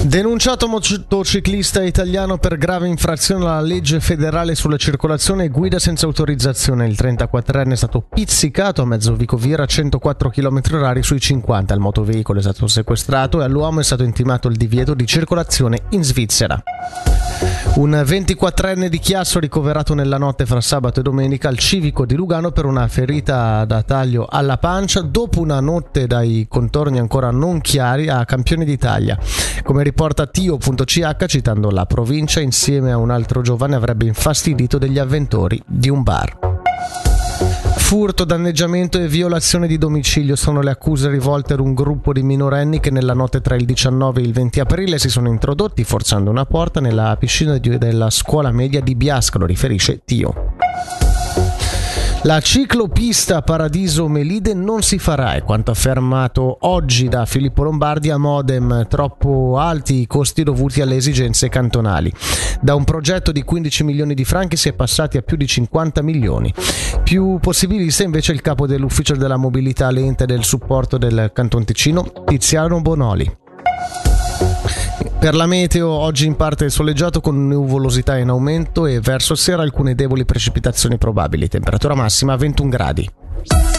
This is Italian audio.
Denunciato motociclista italiano per grave infrazione alla legge federale sulla circolazione e guida senza autorizzazione. Il 34enne è stato pizzicato a mezzo Vicovira a 104 km/h sui 50. Il motoveicolo è stato sequestrato e all'uomo è stato intimato il divieto di circolazione in Svizzera. Un 24enne di Chiasso ricoverato nella notte fra sabato e domenica al civico di Lugano per una ferita da taglio alla pancia dopo una notte dai contorni ancora non chiari a Campioni d'Italia. Come riporta Tio.ch, citando la provincia, insieme a un altro giovane avrebbe infastidito degli avventori di un bar. Furto, danneggiamento e violazione di domicilio sono le accuse rivolte ad un gruppo di minorenni che nella notte tra il 19 e il 20 aprile si sono introdotti forzando una porta nella piscina della scuola media di Biasca, lo riferisce Tio. La ciclopista Paradiso Melide non si farà, è quanto affermato oggi da Filippo Lombardi a Modem. Troppo alti i costi dovuti alle esigenze cantonali. Da un progetto di 15 milioni di franchi si è passati a più di 50 milioni. Più possibilista invece il capo dell'ufficio della mobilità lenta e del supporto del Canton Ticino, Tiziano Bonoli. Per la meteo, oggi in parte soleggiato con nuvolosità in aumento e verso sera alcune deboli precipitazioni probabili. Temperatura massima 21 gradi.